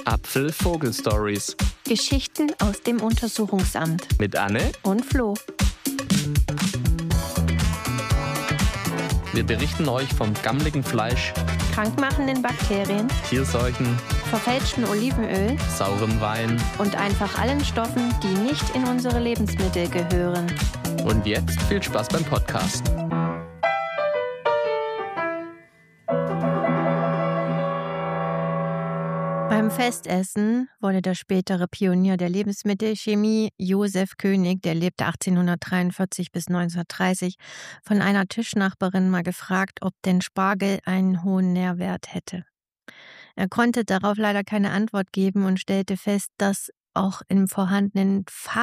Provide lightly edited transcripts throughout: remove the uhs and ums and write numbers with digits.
Apfel-Vogel-Stories Geschichten aus dem Untersuchungsamt mit Anne und Flo. Wir berichten euch vom gammeligen Fleisch, Krankmachenden Bakterien, Tierseuchen, verfälschten Olivenöl saurem Wein. und einfach allen Stoffen, die nicht in unsere Lebensmittel gehören. Und jetzt viel Spaß beim Podcast. Beim Festessen wurde der spätere Pionier der Lebensmittelchemie, Josef König, der lebte 1843 bis 1930, von einer Tischnachbarin mal gefragt, ob denn Spargel einen hohen Nährwert hätte. Er konnte darauf leider keine Antwort geben und stellte fest, dass auch im vorhandenen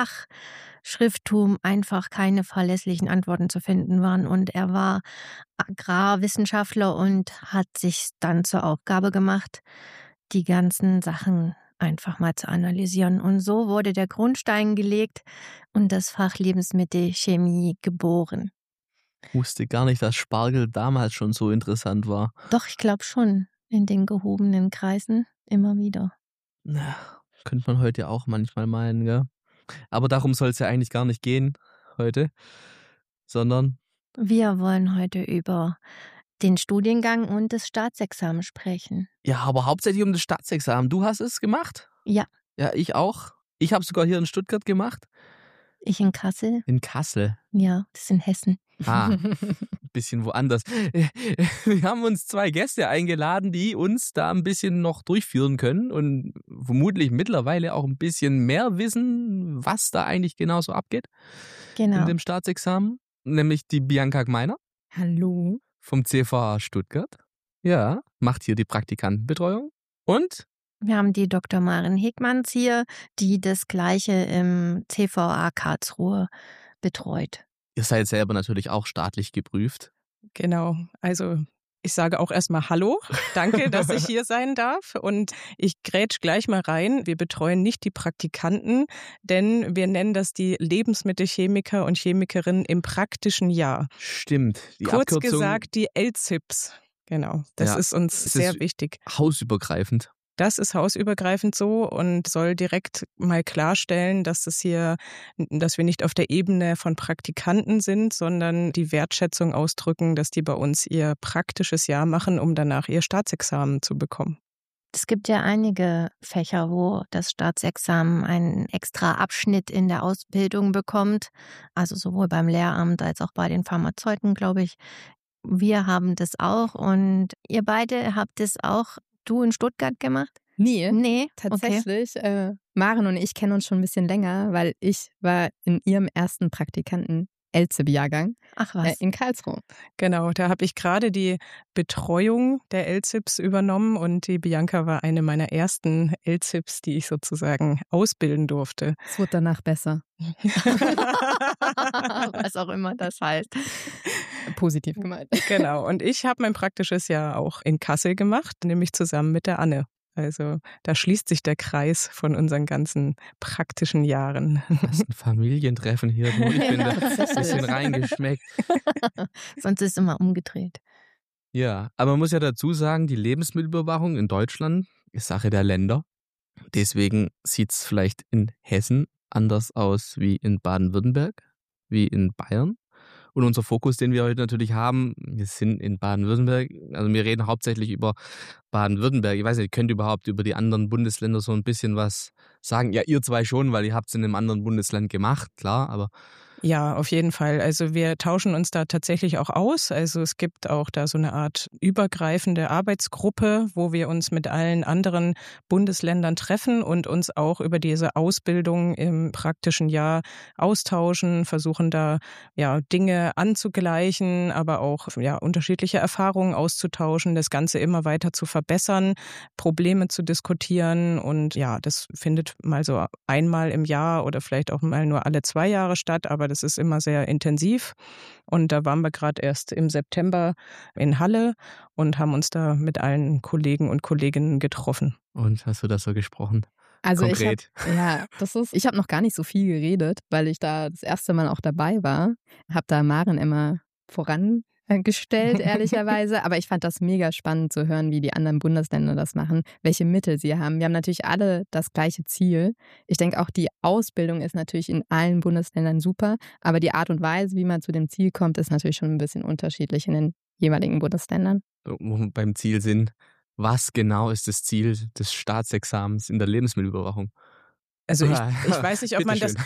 Fachschrifttum einfach keine verlässlichen Antworten zu finden waren. Und er war Agrarwissenschaftler und hat sich dann zur Aufgabe gemacht, die ganzen Sachen einfach mal zu analysieren. Und so wurde der Grundstein gelegt und das Fach Lebensmittelchemie geboren. Ich wusste gar nicht, dass Spargel damals schon so interessant war. Doch, ich glaube schon, in den gehobenen Kreisen immer wieder. Na, könnte man heute auch manchmal meinen, gell? Aber darum soll es ja eigentlich gar nicht gehen heute, sondern Wir wollen heute über den Studiengang und das Staatsexamen sprechen. ja, aber hauptsächlich um das Staatsexamen. Du hast es gemacht? Ja, Ja, ich auch. Ich habe sogar hier in Stuttgart gemacht. ich in Kassel. In Kassel. Ja, das ist in Hessen. Ah, ein bisschen woanders. Wir haben uns 2 Gäste eingeladen, die uns da ein bisschen noch durchführen können und vermutlich mittlerweile auch ein bisschen mehr wissen, was da eigentlich genau so abgeht Genau. in dem Staatsexamen. Nämlich die Bianca Gmeiner Hallo. vom CVA Stuttgart. Ja, macht hier die Praktikantenbetreuung. Und Wir haben die Dr. Maren Hegmanns hier, die das Gleiche im CVA Karlsruhe betreut. ihr seid selber natürlich auch staatlich geprüft. Genau, also ich sage auch erstmal Hallo, danke, dass ich hier sein darf und ich grätsch gleich mal rein. Wir betreuen nicht die Praktikanten, denn wir nennen das die Lebensmittelchemiker und Chemikerinnen im praktischen Jahr. Stimmt. Die Kurz Abkürzung gesagt die LZIPs. Genau, das Ja, ist uns es sehr ist wichtig. hausübergreifend. Das ist hausübergreifend so und soll direkt mal klarstellen, dass wir nicht auf der Ebene von Praktikanten sind, sondern die Wertschätzung ausdrücken, dass die bei uns ihr praktisches Jahr machen, um danach ihr Staatsexamen zu bekommen. Es gibt ja einige Fächer, wo das Staatsexamen einen extra Abschnitt in der Ausbildung bekommt. Also sowohl beim Lehramt als auch bei den Pharmazeuten, glaube ich. Wir haben das auch und ihr beide habt es auch, du in Stuttgart gemacht? Nee, Nee, tatsächlich. Maren und ich kennen uns schon ein bisschen länger, weil ich war in ihrem ersten Praktikanten-LZIP-Jahrgang Ach was. in Karlsruhe. Genau, da habe ich gerade die Betreuung der LZIPs übernommen und die Bianca war eine meiner ersten LZIPs, die ich sozusagen ausbilden durfte. Es wurde danach besser. Was auch immer das heißt. Positiv gemeint. Genau, und ich habe mein praktisches Jahr auch in Kassel gemacht, nämlich zusammen mit der Anne. Also da schließt sich der Kreis von unseren ganzen praktischen Jahren. Das ist ein Familientreffen hier. Nur ich bin da ein bisschen reingeschmeckt. Sonst ist es immer umgedreht. Ja, aber man muss ja dazu sagen, die Lebensmittelüberwachung in Deutschland ist Sache der Länder. Deswegen sieht es vielleicht in Hessen anders aus wie in Baden-Württemberg, wie in Bayern. Und unser Fokus, den wir heute natürlich haben, wir sind in Baden-Württemberg, also wir reden hauptsächlich über Baden-Württemberg. Ich weiß nicht, könnt ihr überhaupt über die anderen Bundesländer so ein bisschen was sagen? Ja, ihr 2 schon, weil ihr habt es in einem anderen Bundesland gemacht, klar, aber Ja, auf jeden Fall. Also wir tauschen uns da tatsächlich auch aus. Also es gibt auch da so eine Art übergreifende Arbeitsgruppe, wo wir uns mit allen anderen Bundesländern treffen und uns auch über diese Ausbildung im praktischen Jahr austauschen, versuchen da ja Dinge anzugleichen, aber auch ja unterschiedliche Erfahrungen auszutauschen, das Ganze immer weiter zu verbessern, Probleme zu diskutieren und ja, das findet mal so einmal im Jahr oder vielleicht auch mal nur alle 2 Jahre statt, aber das ist immer sehr intensiv. Und da waren wir gerade erst im September in Halle und haben uns da mit allen Kollegen und Kolleginnen getroffen. und hast du das so gesprochen? Also Konkret. ich habe noch gar nicht so viel geredet, weil ich da das erste Mal auch dabei war. Habe da Maren immer voran gestellt, ehrlicherweise. Aber ich fand das mega spannend zu hören, wie die anderen Bundesländer das machen, welche Mittel sie haben. Wir haben natürlich alle das gleiche Ziel. Ich denke auch, die Ausbildung ist natürlich in allen Bundesländern super, aber die Art und Weise, wie man zu dem Ziel kommt, ist natürlich schon ein bisschen unterschiedlich in den jeweiligen Bundesländern. Wo wir beim Ziel sind, was genau ist das Ziel des Staatsexamens in der Lebensmittelüberwachung? Also ich weiß nicht, ob man das,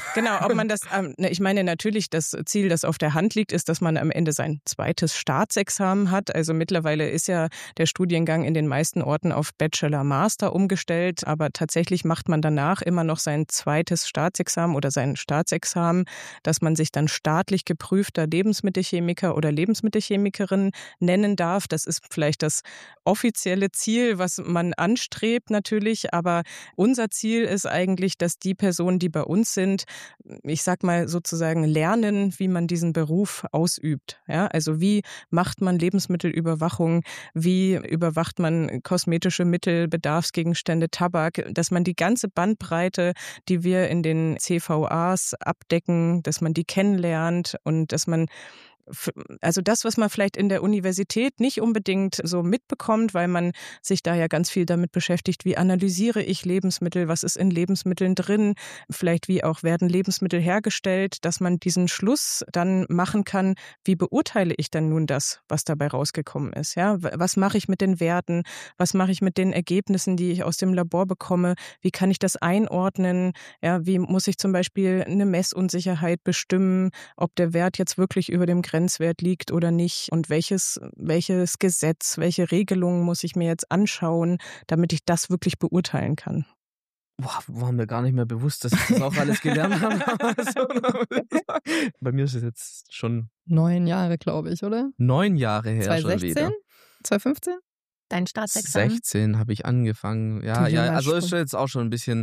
ich meine natürlich, das Ziel, das auf der Hand liegt, ist, dass man am Ende sein zweites Staatsexamen hat. Also mittlerweile ist ja der Studiengang in den meisten Orten auf Bachelor-Master umgestellt, aber tatsächlich macht man danach immer noch sein zweites Staatsexamen oder sein Staatsexamen, dass man sich dann staatlich geprüfter Lebensmittelchemiker oder Lebensmittelchemikerin nennen darf. Das ist vielleicht das offizielle Ziel, was man anstrebt natürlich, aber unser Ziel ist eigentlich, dass die Personen, die bei uns sind, ich sag mal sozusagen lernen, wie man diesen Beruf ausübt. Ja, also wie macht man Lebensmittelüberwachung, wie überwacht man kosmetische Mittel, Bedarfsgegenstände, Tabak, dass man die ganze Bandbreite, die wir in den CVAs abdecken, dass man die kennenlernt und dass man also das, was man vielleicht in der Universität nicht unbedingt so mitbekommt, weil man sich da ja ganz viel damit beschäftigt, wie analysiere ich Lebensmittel, was ist in Lebensmitteln drin, vielleicht wie auch werden Lebensmittel hergestellt, dass man diesen Schluss dann machen kann, wie beurteile ich dann nun das, was dabei rausgekommen ist, ja? Was mache ich mit den Werten, was mache ich mit den Ergebnissen, die ich aus dem Labor bekomme, wie kann ich das einordnen, ja? Wie muss ich zum Beispiel eine Messunsicherheit bestimmen, ob der Wert jetzt wirklich über dem Grenzwert liegt oder nicht und welches Gesetz, welche Regelungen muss ich mir jetzt anschauen, damit ich das wirklich beurteilen kann. Boah, war mir gar nicht mehr bewusst, dass ich das auch alles gelernt habe. Bei mir ist es jetzt schon 9 Jahre, glaube ich, oder? 9 Jahre her 2016? schon wieder. 2015? Dein Staatsexamen? 16 habe ich angefangen. Ja, also ist jetzt auch schon ein bisschen,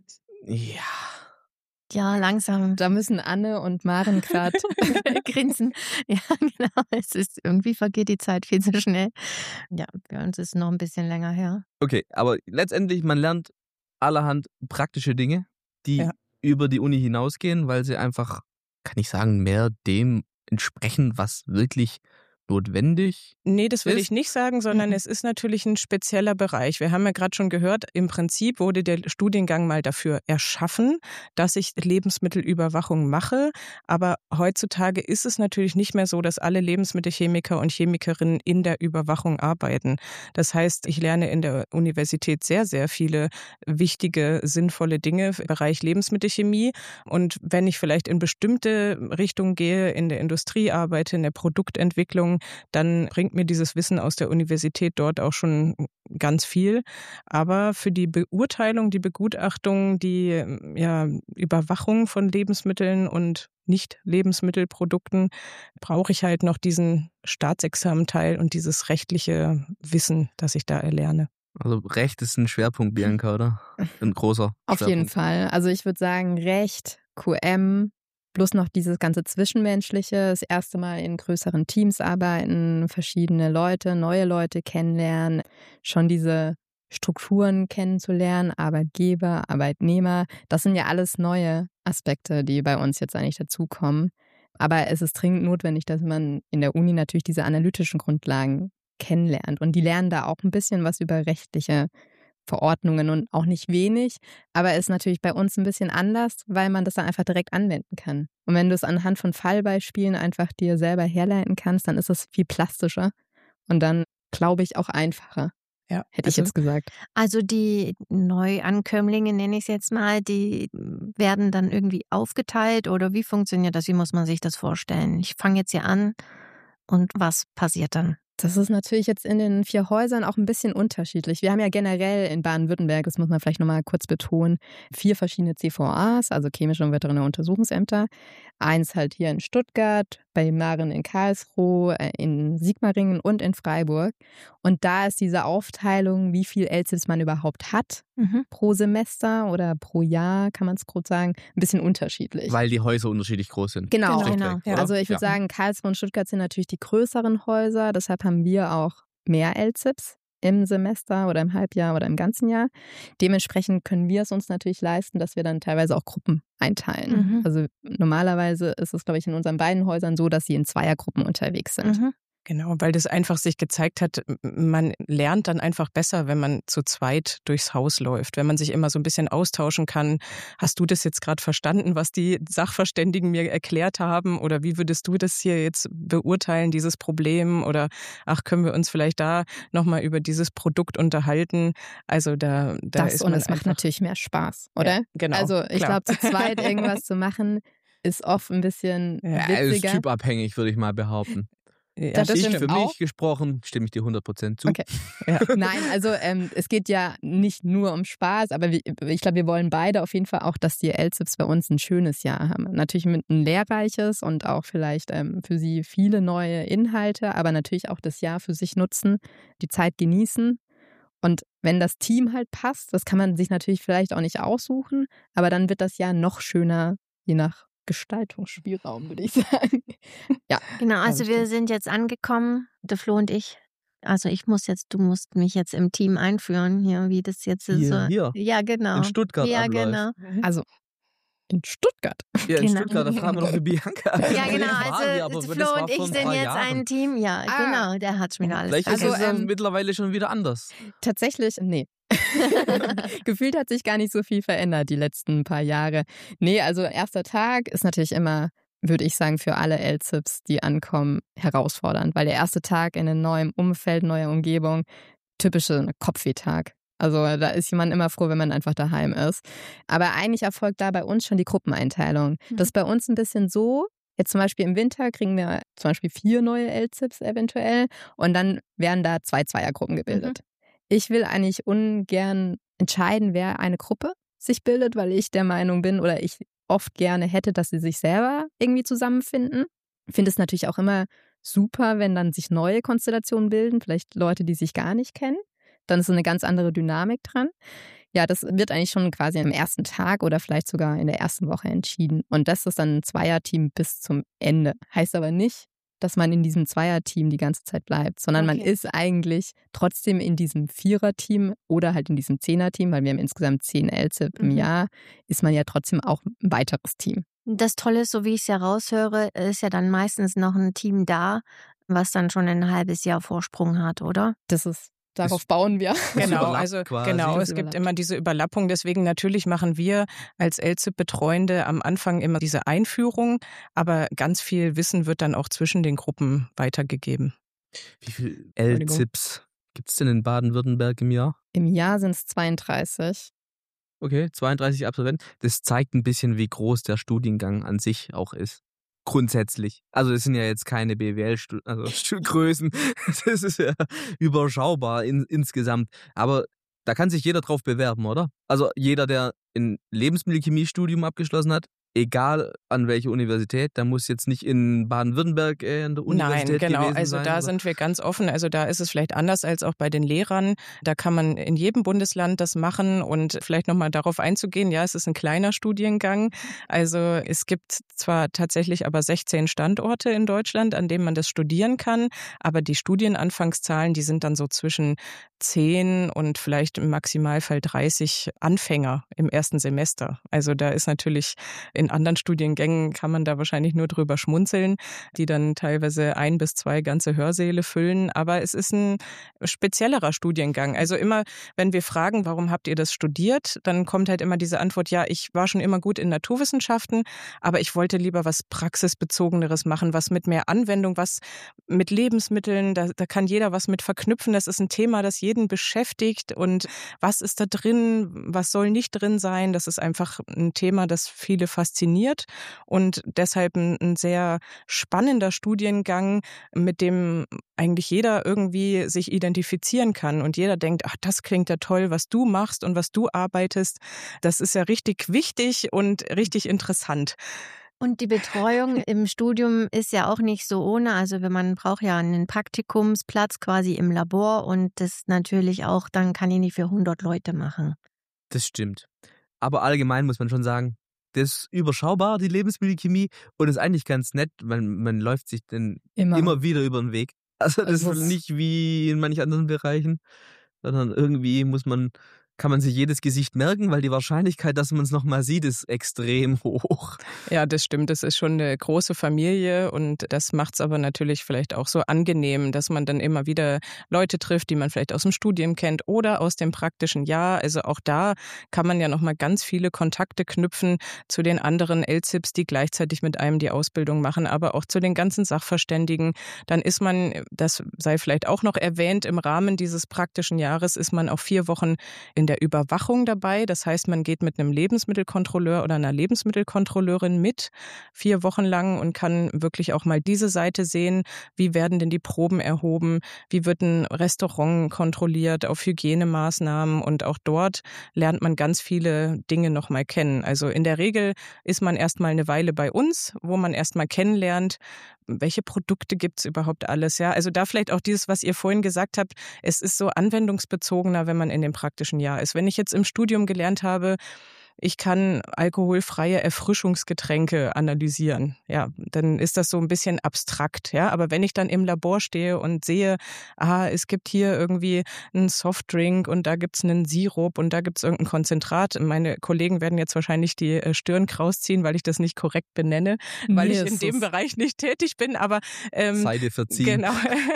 ja. Ja, langsam. Da müssen Anne und Maren gerade grinsen. Ja, genau. Irgendwie vergeht die Zeit viel zu schnell. Ja, bei uns ist es noch ein bisschen länger her. Okay, aber letztendlich, man lernt allerhand praktische Dinge, die über die Uni hinausgehen, weil sie einfach, kann ich sagen, mehr dem entsprechen, was wirklich notwendig? Nee, das will ich nicht sagen, sondern es ist natürlich ein spezieller Bereich. Wir haben ja gerade schon gehört, im Prinzip wurde der Studiengang mal dafür erschaffen, dass ich Lebensmittelüberwachung mache. Aber heutzutage ist es natürlich nicht mehr so, dass alle Lebensmittelchemiker und Chemikerinnen in der Überwachung arbeiten. Das heißt, ich lerne in der Universität sehr, sehr viele wichtige, sinnvolle Dinge im Bereich Lebensmittelchemie. Und wenn ich vielleicht in bestimmte Richtungen gehe, in der Industrie arbeite, in der Produktentwicklung, dann bringt mir dieses Wissen aus der Universität dort auch schon ganz viel. Aber für die Beurteilung, die Begutachtung, die Überwachung von Lebensmitteln und Nicht-Lebensmittelprodukten brauche ich halt noch diesen Staatsexamenteil und dieses rechtliche Wissen, das ich da erlerne. Also Recht ist ein Schwerpunkt, Bianca, oder? Ein großer Auf Schwerpunkt. jeden Fall. Also ich würde sagen, Recht, QM, plus noch dieses ganze Zwischenmenschliche, das erste Mal in größeren Teams arbeiten, verschiedene Leute, neue Leute kennenlernen, schon diese Strukturen kennenzulernen, Arbeitgeber, Arbeitnehmer, das sind ja alles neue Aspekte, die bei uns jetzt eigentlich dazukommen. Aber es ist dringend notwendig, dass man in der Uni natürlich diese analytischen Grundlagen kennenlernt. Und die lernen da auch ein bisschen was über rechtliche Verordnungen und auch nicht wenig. Aber es ist natürlich bei uns ein bisschen anders, weil man das dann einfach direkt anwenden kann. Und wenn du es anhand von Fallbeispielen einfach dir selber herleiten kannst, dann ist es viel plastischer und dann, glaube ich, auch einfacher. Ja, hätte ich jetzt gesagt. Also die Neuankömmlinge, nenne ich es jetzt mal, die werden dann irgendwie aufgeteilt oder wie funktioniert das? Wie muss man sich das vorstellen? Ich fange jetzt hier an und was passiert dann? Das ist natürlich jetzt in den 4 Häusern auch ein bisschen unterschiedlich. Wir haben ja generell in Baden-Württemberg, das muss man vielleicht nochmal kurz betonen, 4 verschiedene CVAs, also chemische und veterinäre Untersuchungsämter. Eins halt hier in Stuttgart, bei Maren in Karlsruhe, in Sigmaringen und in Freiburg. Und da ist diese Aufteilung, wie viel LZIPs man überhaupt hat pro Semester oder pro Jahr, kann man es kurz sagen, ein bisschen unterschiedlich. Weil die Häuser unterschiedlich groß sind. Genau. Schlichtweg, oder? Also ich würde sagen, Karlsruhe und Stuttgart sind natürlich die größeren Häuser. Deshalb haben wir auch mehr LZIPs im Semester oder im Halbjahr oder im ganzen Jahr. Dementsprechend können wir es uns natürlich leisten, dass wir dann teilweise auch Gruppen einteilen. Also normalerweise ist es, glaube ich, in unseren beiden Häusern so, dass sie in Zweiergruppen unterwegs sind. Genau, weil das einfach sich gezeigt hat, man lernt dann einfach besser, wenn man zu zweit durchs Haus läuft, wenn man sich immer so ein bisschen austauschen kann. Hast du das jetzt gerade verstanden, was die Sachverständigen mir erklärt haben? Oder wie würdest du das hier jetzt beurteilen, dieses Problem? Oder ach, können wir uns vielleicht da nochmal über dieses Produkt unterhalten? Also da Das ist und man es macht einfach, natürlich mehr Spaß, oder? ja, genau, Also ich klar. glaube, zu zweit irgendwas zu machen, ist oft ein bisschen Ja, Ja, es ist witziger. typabhängig, würde ich mal behaupten. Ja, Das das Ich stimmt für stimmt. auch. mich gesprochen, stimme ich dir 100% zu. Okay. Ja. Nein, also es geht ja nicht nur um Spaß, aber ich glaube, wir wollen beide auf jeden Fall auch, dass die LZIPs bei uns ein schönes Jahr haben. Natürlich mit ein lehrreiches und auch vielleicht für sie viele neue Inhalte, aber natürlich auch das Jahr für sich nutzen, die Zeit genießen. Und wenn das Team halt passt, das kann man sich natürlich vielleicht auch nicht aussuchen, aber dann wird das Jahr noch schöner, je nach Gestaltungsspielraum, würde ich sagen. Ja, Genau, also ich wir dir. sind jetzt angekommen, der Flo und ich. Also du musst mich jetzt im Team einführen, hier, wie das jetzt ist. Hier, Ja, in genau. Stuttgart Ja, abläuft. genau. Also in Stuttgart. Ja, in Genau. Stuttgart, da fragen wir doch für Bianca. Ja, genau. Deswegen fragen wir, aber Also das Flo war und ich vor ein sind paar jetzt Jahren. ein Team. Ja, Ah. genau. Der hat mir alles Vielleicht ist Also, es mittlerweile schon wieder anders. Tatsächlich, nee. Gefühlt hat sich gar nicht so viel verändert die letzten paar Jahre. Nee, also erster Tag ist natürlich immer, würde ich sagen, für alle LZIPs, die ankommen, herausfordernd, weil der erste Tag in einem neuen Umfeld, neuer Umgebung, typische Kopfwehtag. Also da ist jemand immer froh, wenn man einfach daheim ist. Aber eigentlich erfolgt da bei uns schon die Gruppeneinteilung. Das ist bei uns ein bisschen so, jetzt zum Beispiel im Winter kriegen wir zum Beispiel 4 neue LZIPs eventuell und dann werden da 2 Zweiergruppen gebildet. Ich will eigentlich ungern entscheiden, wer eine Gruppe sich bildet, weil ich der Meinung bin oder ich oft gerne hätte, dass sie sich selber irgendwie zusammenfinden. Ich finde es natürlich auch immer super, wenn dann sich neue Konstellationen bilden, vielleicht Leute, die sich gar nicht kennen. Dann ist so eine ganz andere Dynamik dran. Ja, das wird eigentlich schon quasi am ersten Tag oder vielleicht sogar in der ersten Woche entschieden. Und das ist dann ein Zweierteam bis zum Ende. Heißt aber nicht, dass man in diesem Zweierteam die ganze Zeit bleibt, sondern man Okay. ist eigentlich trotzdem in diesem Viererteam oder halt in diesem Zehnerteam, weil wir haben insgesamt 10 LZIP im Jahr, ist man ja trotzdem auch ein weiteres Team. Das Tolle ist, so wie ich es ja raushöre, ist ja dann meistens noch ein Team da, was dann schon ein halbes Jahr Vorsprung hat, oder? Darauf bauen wir. Genau, überlappt also quasi. genau, Das es gibt überlappt. immer diese Überlappung. Deswegen natürlich machen wir als LZIP-Betreuende am Anfang immer diese Einführung, aber ganz viel Wissen wird dann auch zwischen den Gruppen weitergegeben. Wie viele Entschuldigung. LZIPs gibt es denn in Baden-Württemberg im Jahr? Im Jahr sind es 32. Okay, 32 Absolventen. Das zeigt ein bisschen, wie groß der Studiengang an sich auch ist. Grundsätzlich. Also es sind ja jetzt keine BWL-Größen. Das ist ja überschaubar insgesamt. Aber da kann sich jeder drauf bewerben, oder? Also jeder, der ein Lebensmittelchemie-Studium abgeschlossen hat, egal an welche Universität, der muss jetzt nicht in Baden-Württemberg an der Universität Nein, genau. gewesen Also sein. da oder? sind wir ganz offen. Also da ist es vielleicht anders als auch bei den Lehrern. Da kann man in jedem Bundesland das machen und vielleicht nochmal darauf einzugehen. Ja, es ist ein kleiner Studiengang. Also es gibt zwar tatsächlich aber 16 Standorte in Deutschland, an denen man das studieren kann, aber die Studienanfangszahlen, die sind dann so zwischen 10 und vielleicht im Maximalfall 30 Anfänger im ersten Semester. Also da ist natürlich in anderen Studiengängen kann man da wahrscheinlich nur drüber schmunzeln, die dann teilweise 1 bis 2 ganze Hörsäle füllen. Aber es ist ein speziellerer Studiengang. Also immer, wenn wir fragen, warum habt ihr das studiert, dann kommt halt immer diese Antwort, ja, ich war schon immer gut in Naturwissenschaften, aber ich wollte lieber was Praxisbezogeneres machen, was mit mehr Anwendung, was mit Lebensmitteln, da kann jeder was mit verknüpfen. Das ist ein Thema, das jeden beschäftigt. Und was ist da drin, was soll nicht drin sein? Das ist einfach ein Thema, das viele fasziniert und deshalb ein sehr spannender Studiengang, mit dem eigentlich jeder irgendwie sich identifizieren kann und jeder denkt, ach, das klingt ja toll, was du machst und was du arbeitest. Das ist ja richtig wichtig und richtig interessant. Und die Betreuung im Studium ist ja auch nicht so ohne. Also man braucht ja einen Praktikumsplatz quasi im Labor und das natürlich auch, dann kann ich nicht für 100 Leute machen. Das stimmt. Aber allgemein muss man schon sagen, das ist überschaubar, die Lebensmittelchemie, und ist eigentlich ganz nett, weil man läuft sich dann immer wieder über den Weg. Also das ist nicht wie in manchen anderen Bereichen, sondern irgendwie muss man kann man sich jedes Gesicht merken, weil die Wahrscheinlichkeit, dass man es nochmal sieht, ist extrem hoch. Ja, das stimmt. Das ist schon eine große Familie und das macht es aber natürlich vielleicht auch so angenehm, dass man dann immer wieder Leute trifft, die man vielleicht aus dem Studium kennt oder aus dem praktischen Jahr. Also auch da kann man ja nochmal ganz viele Kontakte knüpfen zu den anderen LZIPs, die gleichzeitig mit einem die Ausbildung machen, aber auch zu den ganzen Sachverständigen. Dann ist man, das sei vielleicht auch noch erwähnt, im Rahmen dieses praktischen Jahres ist man auch 4 Wochen in der Überwachung dabei. Das heißt, man geht mit einem Lebensmittelkontrolleur oder einer Lebensmittelkontrolleurin mit 4 Wochen lang und kann wirklich auch mal diese Seite sehen. Wie werden denn die Proben erhoben? Wie wird ein Restaurant kontrolliert auf Hygienemaßnahmen? Und auch dort lernt man ganz viele Dinge noch mal kennen. Also in der Regel ist man erstmal eine Weile bei uns, wo man erstmal kennenlernt, welche Produkte gibt's überhaupt alles. Ja, also da vielleicht auch dieses, was ihr vorhin gesagt habt, es ist so anwendungsbezogener, wenn man in dem praktischen Jahr ist. Wenn ich jetzt im Studium gelernt habe, ich kann alkoholfreie Erfrischungsgetränke analysieren. Ja, dann ist das so ein bisschen abstrakt. Ja, aber wenn ich dann im Labor stehe und sehe, es gibt hier irgendwie einen Softdrink und da gibt's einen Sirup und da gibt's irgendein Konzentrat. Meine Kollegen werden jetzt wahrscheinlich die Stirn kraus ziehen, weil ich das nicht korrekt benenne, weil ich in dem Bereich nicht tätig bin. Aber Seide verziehen. Genau.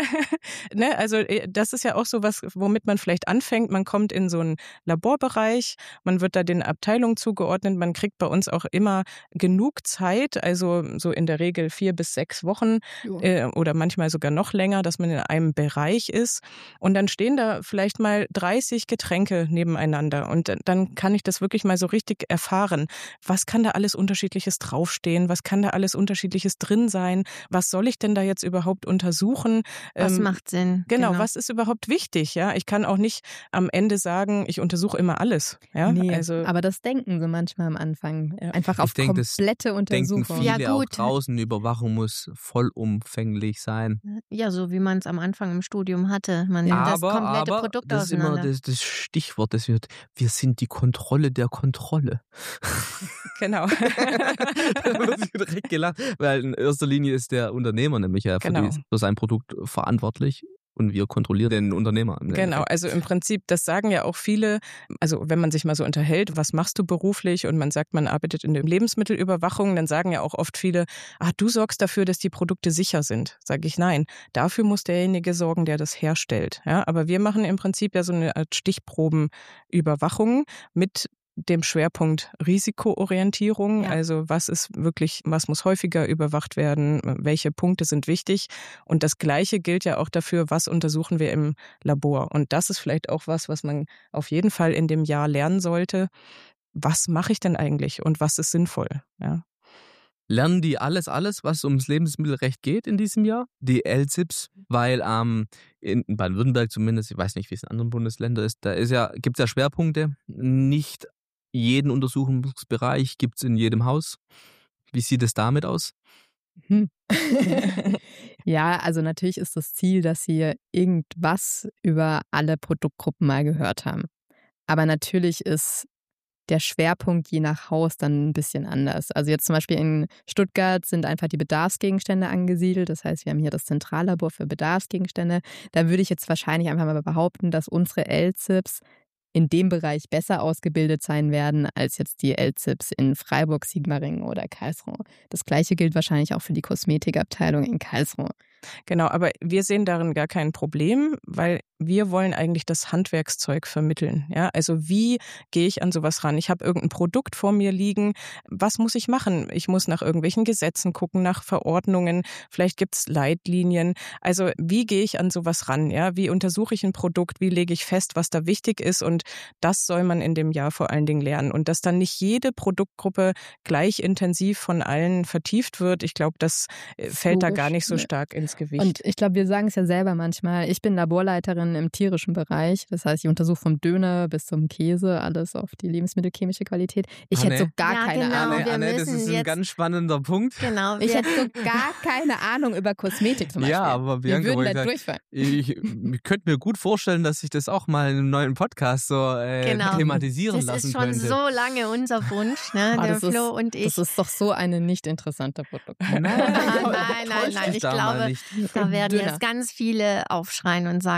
Ne, also das ist ja auch so was, womit man vielleicht anfängt. Man kommt in so einen Laborbereich, man wird da den Abteilungen zugeordnet. Man kriegt bei uns auch immer genug Zeit, also so in der Regel 4 bis 6 Wochen oder manchmal sogar noch länger, dass man in einem Bereich ist. Und dann stehen da vielleicht mal 30 Getränke nebeneinander. Und dann kann ich das wirklich mal so richtig erfahren. Was kann da alles Unterschiedliches draufstehen? Was kann da alles Unterschiedliches drin sein? Was soll ich denn da jetzt überhaupt untersuchen? Was macht Sinn? Genau, was ist überhaupt wichtig? Ja, ich kann auch nicht am Ende sagen, ich untersuche immer alles. Ja, nee, also aber das denken sie manchmal am Anfang. Ja. Einfach auf komplette Untersuchung. Denken viele auch draußen, Überwachung muss vollumfänglich sein. Ja, so wie man es am Anfang im Studium hatte. Man nimmt das komplette Produkt das ist immer auseinander. das Stichwort, das wird, wir sind die Kontrolle der Kontrolle. genau. Da wird sich direkt gelacht, weil in erster Linie ist der Unternehmer nämlich ja für sein Produkt verantwortlich. Und wir kontrollieren den Unternehmer. Genau, also im Prinzip, das sagen ja auch viele, also wenn man sich mal so unterhält, was machst du beruflich und man sagt, man arbeitet in der Lebensmittelüberwachung, dann sagen ja auch oft viele, du sorgst dafür, dass die Produkte sicher sind. Sage ich, nein, dafür muss derjenige sorgen, der das herstellt. Ja, aber wir machen im Prinzip ja so eine Art Stichprobenüberwachung mit dem Schwerpunkt Risikoorientierung, also was muss häufiger überwacht werden, welche Punkte sind wichtig und das Gleiche gilt ja auch dafür, was untersuchen wir im Labor und das ist vielleicht auch was man auf jeden Fall in dem Jahr lernen sollte, was mache ich denn eigentlich und was ist sinnvoll, ja. Lernen die alles, was ums Lebensmittelrecht geht in diesem Jahr? Die LZIPs, weil in Baden-Württemberg zumindest, ich weiß nicht, wie es in anderen Bundesländern ist, gibt es ja Schwerpunkte, nicht jeden Untersuchungsbereich gibt es in jedem Haus. Wie sieht es damit aus? Ja, also natürlich ist das Ziel, dass Sie irgendwas über alle Produktgruppen mal gehört haben. Aber natürlich ist der Schwerpunkt je nach Haus dann ein bisschen anders. Also jetzt zum Beispiel in Stuttgart sind einfach die Bedarfsgegenstände angesiedelt. Das heißt, wir haben hier das Zentrallabor für Bedarfsgegenstände. Da würde ich jetzt wahrscheinlich einfach mal behaupten, dass unsere LZIPs in dem Bereich besser ausgebildet sein werden als jetzt die LZIPs in Freiburg, Sigmaringen oder Karlsruhe. Das Gleiche gilt wahrscheinlich auch für die Kosmetikabteilung in Karlsruhe. Genau, aber wir sehen darin gar kein Problem, weil wir wollen eigentlich das Handwerkszeug vermitteln. Ja, also wie gehe ich an sowas ran? Ich habe irgendein Produkt vor mir liegen. Was muss ich machen? Ich muss nach irgendwelchen Gesetzen gucken, nach Verordnungen. Vielleicht gibt es Leitlinien. Also wie gehe ich an sowas ran? Ja, wie untersuche ich ein Produkt? Wie lege ich fest, was da wichtig ist? Und das soll man in dem Jahr vor allen Dingen lernen. Und dass dann nicht jede Produktgruppe gleich intensiv von allen vertieft wird, ich glaube, das fällt da gar nicht so stark ins Gewicht. Und ich glaube, wir sagen es ja selber manchmal. Ich bin Laborleiterin im tierischen Bereich. Das heißt, ich untersuche vom Döner bis zum Käse alles auf die lebensmittelchemische Qualität. Ich hätte so gar keine Ahnung. Anne, das ist ein ganz spannender Punkt. Genau. Ich hätte so gar keine Ahnung über Kosmetik zum Beispiel. Ja, aber Bianca, wir würden da durchfallen. Ich könnte mir gut vorstellen, dass ich das auch mal in einem neuen Podcast so thematisieren lassen könnte. Das ist schon so lange unser Wunsch, ne? Der Flo und ich. Das ist doch so eine nicht interessante Produkt. Nein. Ich glaube, da werden jetzt ganz viele aufschreien und sagen, hallo.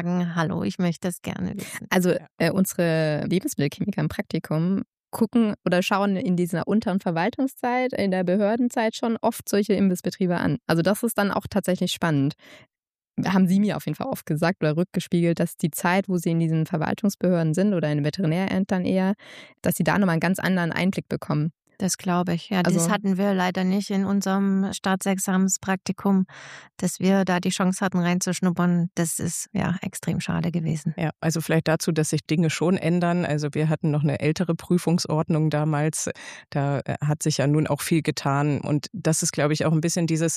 hallo, ich möchte das gerne wissen. Also unsere Lebensmittelchemiker im Praktikum gucken oder schauen in dieser unteren Verwaltungszeit, in der Behördenzeit schon oft solche Imbissbetriebe an. Also das ist dann auch tatsächlich spannend. Haben Sie mir auf jeden Fall oft gesagt oder rückgespiegelt, dass die Zeit, wo Sie in diesen Verwaltungsbehörden sind oder in den Veterinärämtern eher, dass Sie da nochmal einen ganz anderen Einblick bekommen. Das glaube ich. Ja, das hatten wir leider nicht in unserem Staatsexamenspraktikum, dass wir da die Chance hatten reinzuschnuppern. Das ist ja extrem schade gewesen. Ja, also vielleicht dazu, dass sich Dinge schon ändern. Also wir hatten noch eine ältere Prüfungsordnung damals. Da hat sich ja nun auch viel getan. Und das ist, glaube ich, auch ein bisschen dieses,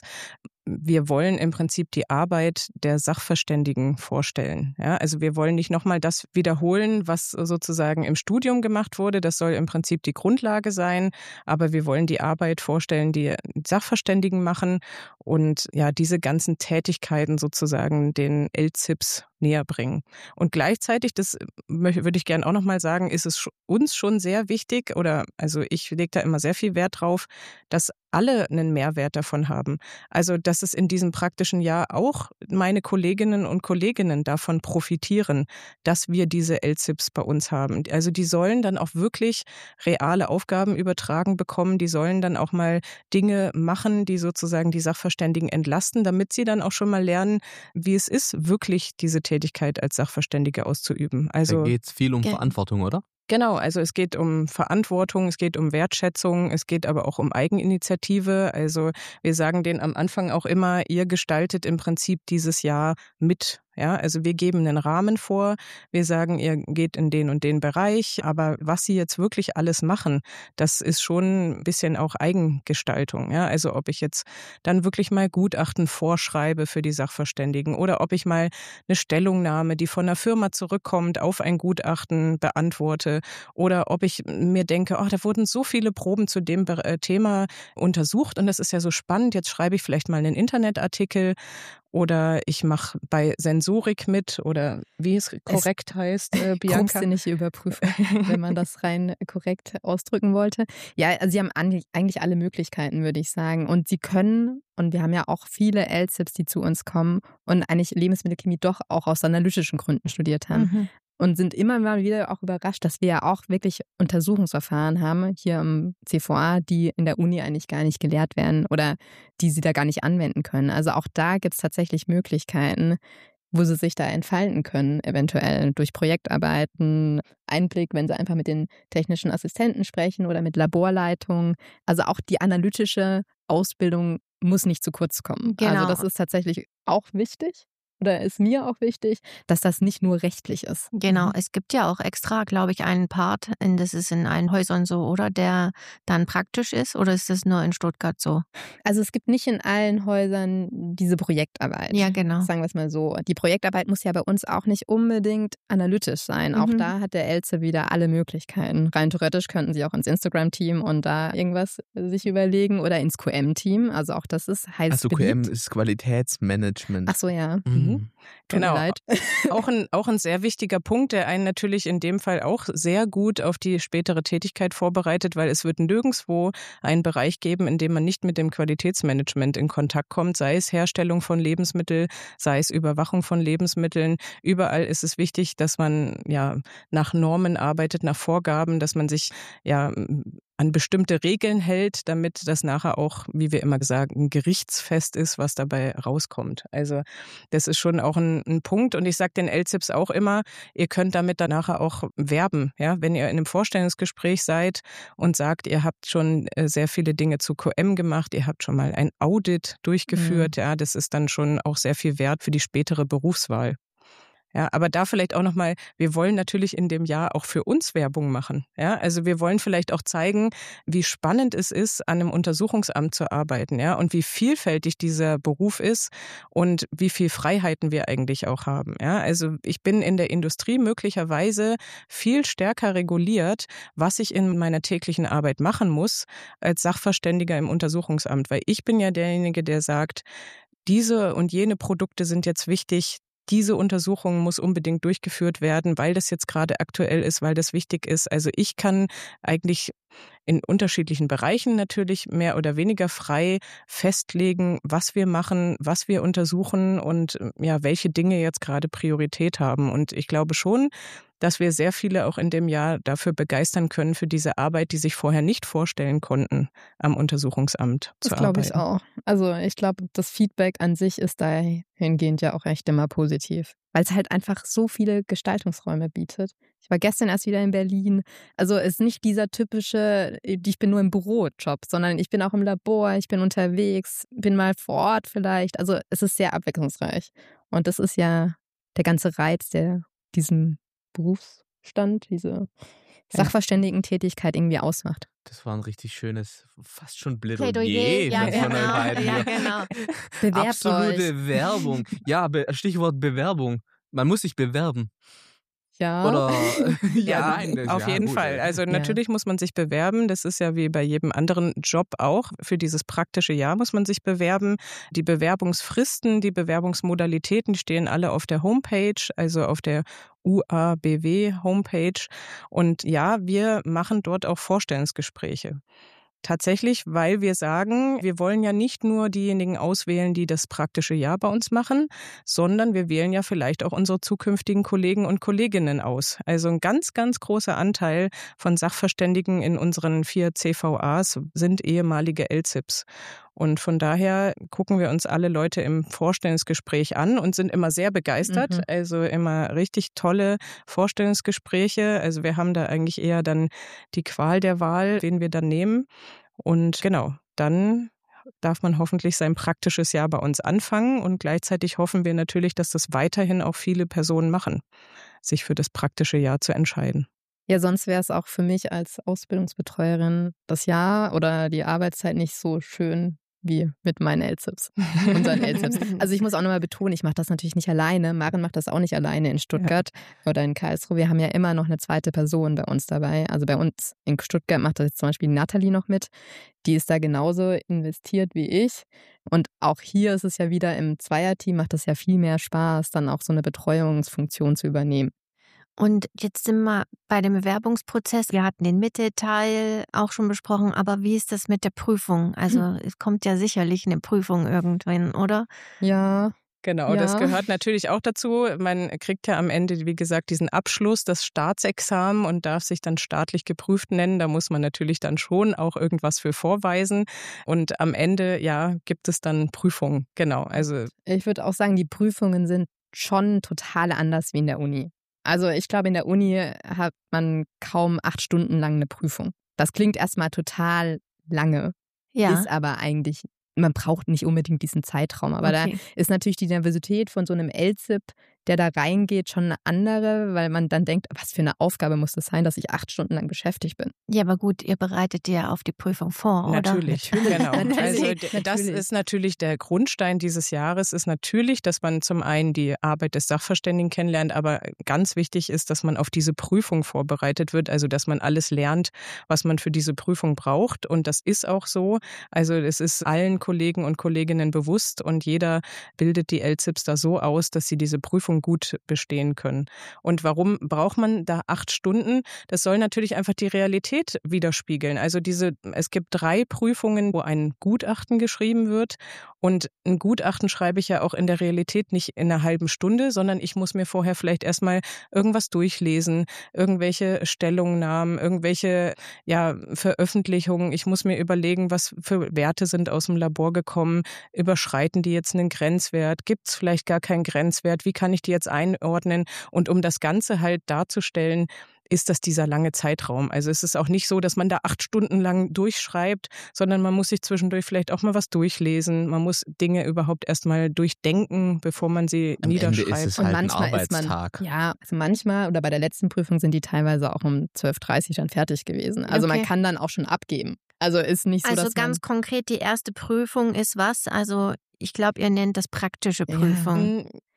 wir wollen im Prinzip die Arbeit der Sachverständigen vorstellen. Ja, also wir wollen nicht nochmal das wiederholen, was sozusagen im Studium gemacht wurde. Das soll im Prinzip die Grundlage sein. Aber wir wollen die Arbeit vorstellen, die Sachverständigen machen und ja, diese ganzen Tätigkeiten sozusagen den LZIPs näher bringen. Und gleichzeitig, das würde ich gerne auch nochmal sagen, ist es uns schon sehr wichtig, oder also ich lege da immer sehr viel Wert drauf, dass alle einen Mehrwert davon haben. Also, dass es in diesem praktischen Jahr auch meine Kolleginnen und Kollegen davon profitieren, dass wir diese LZIPs bei uns haben. Also die sollen dann auch wirklich reale Aufgaben übertragen bekommen, die sollen dann auch mal Dinge machen, die sozusagen die Sachverständigen entlasten, damit sie dann auch schon mal lernen, wie es ist, wirklich diese Tätigkeit als Sachverständige auszuüben. Also da geht es viel um Verantwortung, oder? Genau, also es geht um Verantwortung, es geht um Wertschätzung, es geht aber auch um Eigeninitiative. Also wir sagen denen am Anfang auch immer, ihr gestaltet im Prinzip dieses Jahr mit. Ja, also wir geben einen Rahmen vor, wir sagen, ihr geht in den und den Bereich, aber was sie jetzt wirklich alles machen, das ist schon ein bisschen auch Eigengestaltung. Ja, also ob ich jetzt dann wirklich mal Gutachten vorschreibe für die Sachverständigen oder ob ich mal eine Stellungnahme, die von einer Firma zurückkommt, auf ein Gutachten beantworte oder ob ich mir denke, da wurden so viele Proben zu dem Thema untersucht und das ist ja so spannend, jetzt schreibe ich vielleicht mal einen Internetartikel. Oder ich mache bei Sensorik mit oder wie es korrekt heißt, Bianca. Grobsinnige Überprüfung, wenn man das rein korrekt ausdrücken wollte. Ja, also Sie haben eigentlich alle Möglichkeiten, würde ich sagen. Und Sie können, und wir haben ja auch viele LZIPs, die zu uns kommen und eigentlich Lebensmittelchemie doch auch aus analytischen Gründen studiert haben. Mhm. Und sind immer mal wieder auch überrascht, dass wir ja auch wirklich Untersuchungsverfahren haben hier im CVA, die in der Uni eigentlich gar nicht gelehrt werden oder die sie da gar nicht anwenden können. Also auch da gibt es tatsächlich Möglichkeiten, wo sie sich da entfalten können, eventuell durch Projektarbeiten, Einblick, wenn sie einfach mit den technischen Assistenten sprechen oder mit Laborleitungen. Also auch die analytische Ausbildung muss nicht zu kurz kommen. Genau. Also das ist tatsächlich auch wichtig. Oder ist mir auch wichtig, dass das nicht nur rechtlich ist. Genau, es gibt ja auch extra, glaube ich, einen Part, das ist in allen Häusern so, oder? Der dann praktisch ist, oder ist das nur in Stuttgart so? Also es gibt nicht in allen Häusern diese Projektarbeit. Ja, genau. Sagen wir es mal so. Die Projektarbeit muss ja bei uns auch nicht unbedingt analytisch sein. Auch da hat der Elze wieder alle Möglichkeiten. Rein theoretisch könnten Sie auch ins Instagram-Team und da irgendwas sich überlegen oder ins QM-Team. Also auch das ist heiß Also beliebt. QM ist Qualitätsmanagement. Ach so, ja. Genau. Leid. Auch ein sehr wichtiger Punkt, der einen natürlich in dem Fall auch sehr gut auf die spätere Tätigkeit vorbereitet, weil es wird nirgendwo einen Bereich geben, in dem man nicht mit dem Qualitätsmanagement in Kontakt kommt, sei es Herstellung von Lebensmitteln, sei es Überwachung von Lebensmitteln. Überall ist es wichtig, dass man ja nach Normen arbeitet, nach Vorgaben, dass man sich ja an bestimmte Regeln hält, damit das nachher auch, wie wir immer sagen, gerichtsfest ist, was dabei rauskommt. Also das ist schon auch ein Punkt. Und ich sage den LZIPs auch immer, ihr könnt damit dann nachher auch werben. Ja? Wenn ihr in einem Vorstellungsgespräch seid und sagt, ihr habt schon sehr viele Dinge zu QM gemacht, ihr habt schon mal ein Audit durchgeführt, ja, das ist dann schon auch sehr viel wert für die spätere Berufswahl. Ja, aber da vielleicht auch nochmal, wir wollen natürlich in dem Jahr auch für uns Werbung machen. Ja, also wir wollen vielleicht auch zeigen, wie spannend es ist, an einem Untersuchungsamt zu arbeiten, ja, und wie vielfältig dieser Beruf ist und wie viel Freiheiten wir eigentlich auch haben. Ja, also ich bin in der Industrie möglicherweise viel stärker reguliert, was ich in meiner täglichen Arbeit machen muss, als Sachverständiger im Untersuchungsamt, weil ich bin ja derjenige, der sagt, diese und jene Produkte sind jetzt wichtig, diese Untersuchung muss unbedingt durchgeführt werden, weil das jetzt gerade aktuell ist, weil das wichtig ist. Also ich kann eigentlich in unterschiedlichen Bereichen natürlich mehr oder weniger frei festlegen, was wir machen, was wir untersuchen und ja, welche Dinge jetzt gerade Priorität haben. Und ich glaube schon, dass wir sehr viele auch in dem Jahr dafür begeistern können, für diese Arbeit, die sich vorher nicht vorstellen konnten, am Untersuchungsamt zu arbeiten. Das glaube ich auch. Also ich glaube, das Feedback an sich ist dahingehend ja auch echt immer positiv, weil es halt einfach so viele Gestaltungsräume bietet. Ich war gestern erst wieder in Berlin. Also es ist nicht dieser typische, ich bin nur im Bürojob, sondern ich bin auch im Labor, ich bin unterwegs, bin mal vor Ort vielleicht. Also es ist sehr abwechslungsreich. Und das ist ja der ganze Reiz, der diesem Berufsstand, diese Sachverständigentätigkeit irgendwie ausmacht. Das war ein richtig schönes, fast schon Plädoyer. Ja, von euch genau. beiden Ja, hier. genau. Bewerbt Absolute euch. Werbung. Ja, Stichwort Bewerbung. Man muss sich bewerben. Ja. Oder Ja, auf jeden gut, Fall. Also Ja. natürlich muss man sich bewerben. Das ist ja wie bei jedem anderen Job auch. Für dieses praktische Jahr muss man sich bewerben. Die Bewerbungsfristen, die Bewerbungsmodalitäten, die stehen alle auf der Homepage, also auf der UABW-Homepage. Und ja, wir machen dort auch Vorstellungsgespräche. Tatsächlich, weil wir sagen, wir wollen ja nicht nur diejenigen auswählen, die das praktische Jahr bei uns machen, sondern wir wählen ja vielleicht auch unsere zukünftigen Kollegen und Kolleginnen aus. Also ein ganz, ganz großer Anteil von Sachverständigen in unseren 4 CVAs sind ehemalige LZIPs. Und von daher gucken wir uns alle Leute im Vorstellungsgespräch an und sind immer sehr begeistert. Mhm. Also immer richtig tolle Vorstellungsgespräche. Also wir haben da eigentlich eher dann die Qual der Wahl, wen wir dann nehmen. Und genau, dann darf man hoffentlich sein praktisches Jahr bei uns anfangen. Und gleichzeitig hoffen wir natürlich, dass das weiterhin auch viele Personen machen, sich für das praktische Jahr zu entscheiden. Ja, sonst wäre es auch für mich als Ausbildungsbetreuerin das Jahr oder die Arbeitszeit nicht so schön wie mit meinen LZIPs, unseren LZIPs. Also ich muss auch nochmal betonen, ich mache das natürlich nicht alleine. Maren macht das auch nicht alleine in Stuttgart oder in Karlsruhe. Wir haben ja immer noch eine zweite Person bei uns dabei. Also bei uns in Stuttgart macht das jetzt zum Beispiel Nathalie noch mit. Die ist da genauso investiert wie ich. Und auch hier ist es ja wieder im Zweierteam, macht es ja viel mehr Spaß, dann auch so eine Betreuungsfunktion zu übernehmen. Und jetzt sind wir bei dem Bewerbungsprozess. Wir hatten den Mittelteil auch schon besprochen, aber wie ist das mit der Prüfung? Also es kommt ja sicherlich eine Prüfung irgendwann, oder? Ja. Genau, Ja. das gehört natürlich auch dazu. Man kriegt ja am Ende, wie gesagt, diesen Abschluss, das Staatsexamen und darf sich dann staatlich geprüft nennen. Da muss man natürlich dann schon auch irgendwas für vorweisen. Und am Ende, ja, gibt es dann Prüfungen. Genau, also Ich würde auch sagen, die Prüfungen sind schon total anders wie in der Uni. Also ich glaube, in der Uni hat man kaum 8 Stunden lang eine Prüfung. Das klingt erstmal total lange, Ja. ist aber eigentlich, man braucht nicht unbedingt diesen Zeitraum. Aber Okay. da ist natürlich die Nervosität von so einem LZIP, der da reingeht, schon eine andere, weil man dann denkt, was für eine Aufgabe muss das sein, dass ich 8 Stunden lang beschäftigt bin. Ja, aber gut, ihr bereitet ja auf die Prüfung vor, oder? natürlich, genau. Natürlich. Also das Natürlich. ist natürlich der Grundstein dieses Jahres, ist natürlich, dass man zum einen die Arbeit des Sachverständigen kennenlernt, aber ganz wichtig ist, dass man auf diese Prüfung vorbereitet wird, also dass man alles lernt, was man für diese Prüfung braucht. Und das ist auch so. Also es ist allen Kollegen und Kolleginnen bewusst und jeder bildet die LZIPs da so aus, dass sie diese Prüfung gut bestehen können. Und warum braucht man da 8 Stunden? Das soll natürlich einfach die Realität widerspiegeln. Also es gibt 3 Prüfungen, wo ein Gutachten geschrieben wird. Und ein Gutachten schreibe ich ja auch in der Realität nicht in einer halben Stunde, sondern ich muss mir vorher vielleicht erstmal irgendwas durchlesen, irgendwelche Stellungnahmen, irgendwelche Veröffentlichungen. Ich muss mir überlegen, was für Werte sind aus dem Labor gekommen. Überschreiten die jetzt einen Grenzwert? Gibt es vielleicht gar keinen Grenzwert? Wie kann ich die jetzt einordnen? Und um das Ganze halt darzustellen, ist das dieser lange Zeitraum. Also es ist auch nicht so, dass man da 8 Stunden lang durchschreibt, sondern man muss sich zwischendurch vielleicht auch mal was durchlesen. Man muss Dinge überhaupt erstmal durchdenken, bevor man sie Am niederschreibt. Ende ist es Und halt ein manchmal ist man, Arbeitstag. ja, also manchmal oder bei der letzten Prüfung sind die teilweise auch um 12:30 dann fertig gewesen. Also man Okay. kann dann auch schon abgeben. Also ist nicht so, Also dass ganz konkret, die erste Prüfung ist was? Also ich glaube, ihr nennt das praktische Prüfung.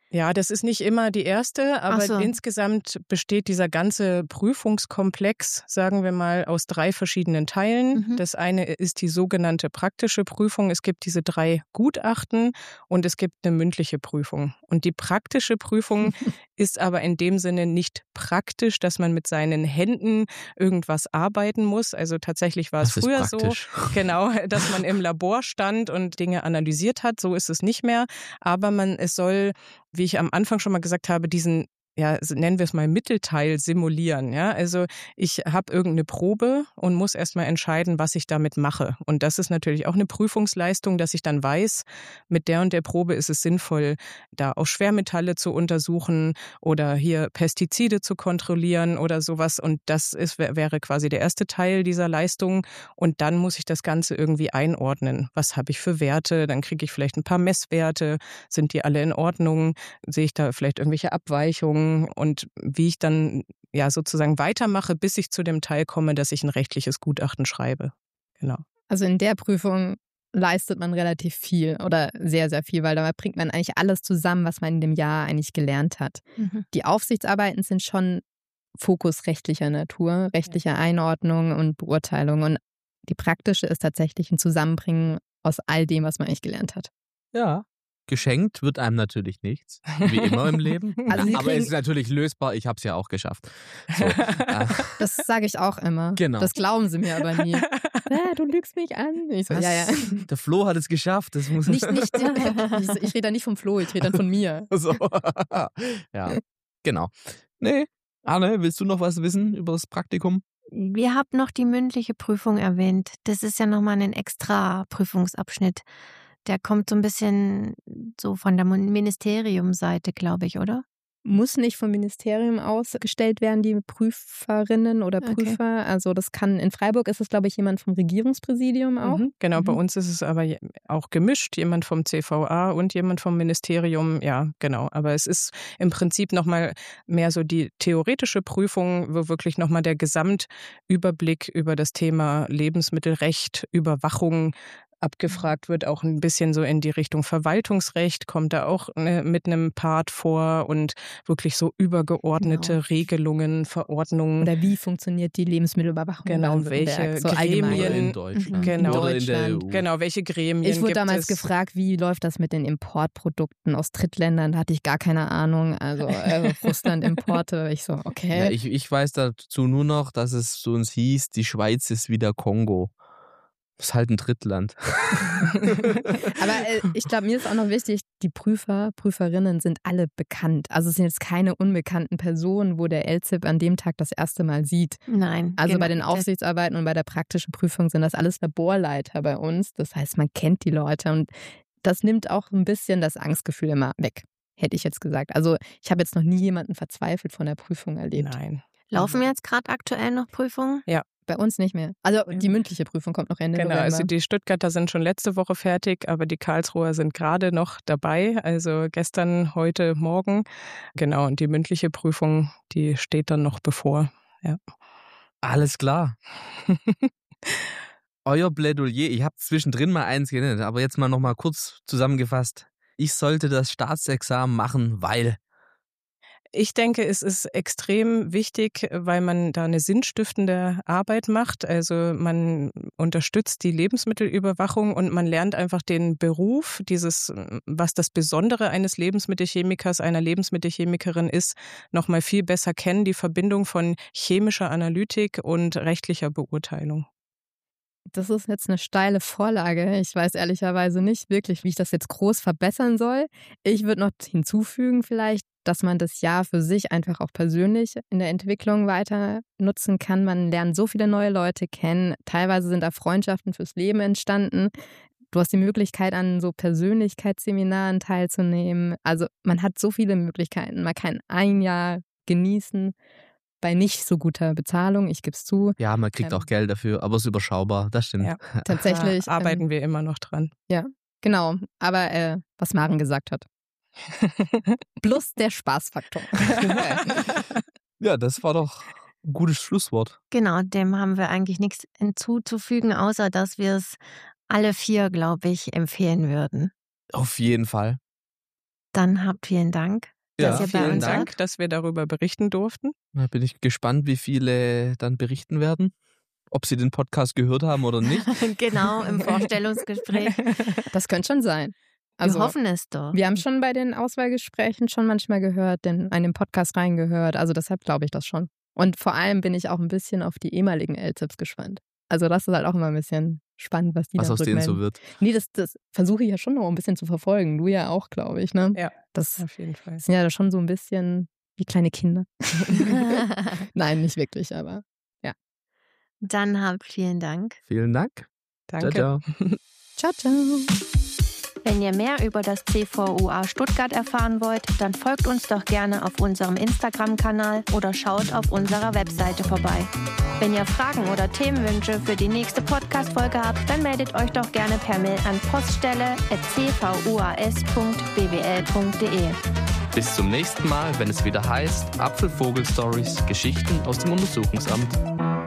Ja, das ist nicht immer die erste, aber so. Insgesamt besteht dieser ganze Prüfungskomplex, sagen wir mal, aus 3 verschiedenen Teilen. Das eine ist die sogenannte praktische Prüfung. Es gibt diese 3 Gutachten und es gibt eine mündliche Prüfung. Und die praktische Prüfung ist aber in dem Sinne nicht praktisch, dass man mit seinen Händen irgendwas arbeiten muss. Also tatsächlich war es früher so, genau, dass man im Labor stand und Dinge analysiert hat. So ist es nicht mehr. Aber es soll, wie ich am Anfang schon mal gesagt habe, diesen, ja, nennen wir es mal Mittelteil simulieren. Ja? Also ich habe irgendeine Probe und muss erstmal entscheiden, was ich damit mache. Und das ist natürlich auch eine Prüfungsleistung, dass ich dann weiß, mit der und der Probe ist es sinnvoll, da auch Schwermetalle zu untersuchen oder hier Pestizide zu kontrollieren oder sowas. Und das wäre quasi der erste Teil dieser Leistung. Und dann muss ich das Ganze irgendwie einordnen. Was habe ich für Werte? Dann kriege ich vielleicht ein paar Messwerte. Sind die alle in Ordnung? Sehe ich da vielleicht irgendwelche Abweichungen? Und wie ich dann ja sozusagen weitermache, bis ich zu dem Teil komme, dass ich ein rechtliches Gutachten schreibe. Genau. Also in der Prüfung leistet man relativ viel oder sehr, sehr viel, weil da bringt man eigentlich alles zusammen, was man in dem Jahr eigentlich gelernt hat. Die Aufsichtsarbeiten sind schon Fokus rechtlicher Natur, rechtlicher Einordnung und Beurteilung. Und die praktische ist tatsächlich ein Zusammenbringen aus all dem, was man eigentlich gelernt hat. Ja. Geschenkt wird einem natürlich nichts, wie immer im Leben. Also aber es ist natürlich lösbar, ich habe es ja auch geschafft. So, das sage ich auch immer. Genau. Das glauben sie mir aber nie. Du lügst mich an. Ich so, ja. Der Flo hat es geschafft. Das muss nicht, ich rede da nicht vom Flo, ich rede dann von mir. So. Ja, genau. Nee, Arne, willst du noch was wissen über das Praktikum? Ihr habt noch die mündliche Prüfung erwähnt. Das ist ja nochmal ein extra Prüfungsabschnitt. Der kommt so ein bisschen so von der Ministeriumsseite, glaube ich, oder? Muss nicht vom Ministerium ausgestellt werden, die Prüferinnen oder Prüfer. Okay. Also das kann, in Freiburg ist es, glaube ich, jemand vom Regierungspräsidium auch. Genau, bei uns ist es aber auch gemischt, jemand vom CVA und jemand vom Ministerium, ja, genau. Aber es ist im Prinzip nochmal mehr so die theoretische Prüfung, wo wirklich nochmal der Gesamtüberblick über das Thema Lebensmittelrecht, Überwachung abgefragt wird, auch ein bisschen so in die Richtung Verwaltungsrecht, kommt da auch mit einem Part vor und wirklich so übergeordnete Regelungen, Verordnungen. Oder wie funktioniert die Lebensmittelüberwachung? Genau, welche so Gremien in Deutschland. Genau, oder in der EU. Genau, welche Gremien Ich wurde gibt damals es? gefragt, wie läuft das mit den Importprodukten aus Drittländern? Da hatte ich gar keine Ahnung. Also Russland-Importe. Ich so, okay. Ja, ich weiß dazu nur noch, dass es so uns hieß, die Schweiz ist wie der Kongo. Das ist halt ein Drittland. Aber ich glaube, mir ist auch noch wichtig, die Prüfer, Prüferinnen sind alle bekannt. Also es sind jetzt keine unbekannten Personen, wo der LZIP an dem Tag das erste Mal sieht. Nein. Also bei den Aufsichtsarbeiten und bei der praktischen Prüfung sind das alles Laborleiter bei uns. Das heißt, man kennt die Leute und das nimmt auch ein bisschen das Angstgefühl immer weg, hätte ich jetzt gesagt. Also ich habe jetzt noch nie jemanden verzweifelt von der Prüfung erlebt. Nein. Laufen jetzt gerade aktuell noch Prüfungen? Ja. Bei uns nicht mehr. Also die mündliche Prüfung kommt noch Ende November. Genau, also die Stuttgarter sind schon letzte Woche fertig, aber die Karlsruher sind gerade noch dabei. Also gestern, heute, morgen. Genau, und die mündliche Prüfung, die steht dann noch bevor. Ja. Alles klar. Euer Plädoyer, ich habe zwischendrin mal eins genannt, aber jetzt mal noch mal kurz zusammengefasst. Ich sollte das Staatsexamen machen, weil... Ich denke, es ist extrem wichtig, weil man da eine sinnstiftende Arbeit macht. Also man unterstützt die Lebensmittelüberwachung und man lernt einfach den Beruf, was das Besondere eines Lebensmittelchemikers, einer Lebensmittelchemikerin ist, nochmal viel besser kennen, die Verbindung von chemischer Analytik und rechtlicher Beurteilung. Das ist jetzt eine steile Vorlage. Ich weiß ehrlicherweise nicht wirklich, wie ich das jetzt groß verbessern soll. Ich würde noch hinzufügen vielleicht, dass man das Jahr für sich einfach auch persönlich in der Entwicklung weiter nutzen kann. Man lernt so viele neue Leute kennen. Teilweise sind da Freundschaften fürs Leben entstanden. Du hast die Möglichkeit, an so Persönlichkeitsseminaren teilzunehmen. Also man hat so viele Möglichkeiten. Man kann ein Jahr genießen. Bei nicht so guter Bezahlung, ich gebe es zu. Ja, man kriegt auch Geld dafür, aber es ist überschaubar, das stimmt. Ja, tatsächlich. Da arbeiten wir immer noch dran. Ja, genau. Aber was Maren gesagt hat. Plus der Spaßfaktor. Ja, das war doch ein gutes Schlusswort. Genau, dem haben wir eigentlich nichts hinzuzufügen, außer dass wir es alle 4, glaube ich, empfehlen würden. Auf jeden Fall. Dann habt vielen Dank, Ja, dass ihr bei Vielen uns Dank, wart. dass wir darüber berichten durften. Da bin ich gespannt, wie viele dann berichten werden. Ob sie den Podcast gehört haben oder nicht. Genau, im Vorstellungsgespräch. Das könnte schon sein. Wir hoffen es doch. Wir haben schon bei den Auswahlgesprächen schon manchmal gehört, in einen Podcast reingehört. Also deshalb glaube ich das schon. Und vor allem bin ich auch ein bisschen auf die ehemaligen L-Tipps gespannt. Also das ist halt auch immer ein bisschen spannend, was die Was da aus denen so rückmelden. wird. Nee, das versuche ich ja schon noch ein bisschen zu verfolgen. Du ja auch, glaube ich, ne? Ja, Das auf jeden Fall. sind ja schon so ein bisschen wie kleine Kinder. Nein, nicht wirklich, aber Dann habt vielen Dank. Vielen Dank. Danke. Ciao, ciao. ciao, ciao. Wenn ihr mehr über das CVUA Stuttgart erfahren wollt, dann folgt uns doch gerne auf unserem Instagram-Kanal oder schaut auf unserer Webseite vorbei. Wenn ihr Fragen oder Themenwünsche für die nächste Podcast-Folge habt, dann meldet euch doch gerne per Mail an poststelle@cvuas.bwl.de. Bis zum nächsten Mal, wenn es wieder heißt Apfelvogel Stories, Geschichten aus dem Untersuchungsamt.